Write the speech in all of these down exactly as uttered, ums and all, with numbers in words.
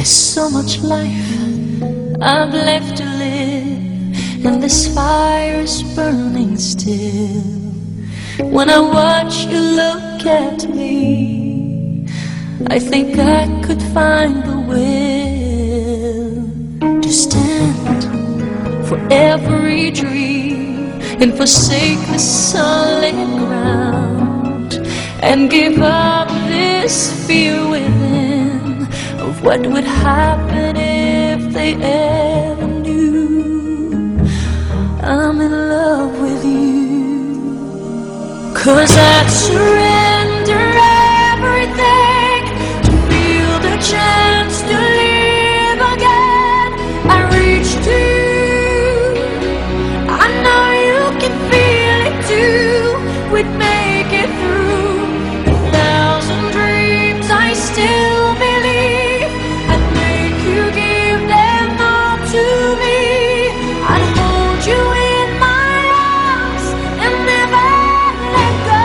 There's so much life I've left to live, and this fire is burning still. When I watch you look at me, I think I could find the will to stand for every dream and forsake the solid ground, and give up this fear within of what would happen if they ever knew I'm in love with you. 'Cause I'd surrender everything to feel the chance to live again. I reach to you, I know you can feel it too. We'd make it through a thousand dreams, I still believe. I'd make you give them all to me. I'd hold you in my arms and never let go.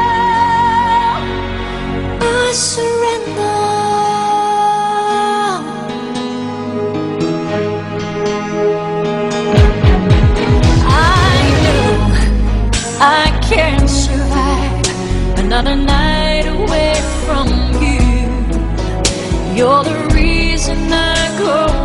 I surrender. I know I can't survive another night away from you. You're the reason I go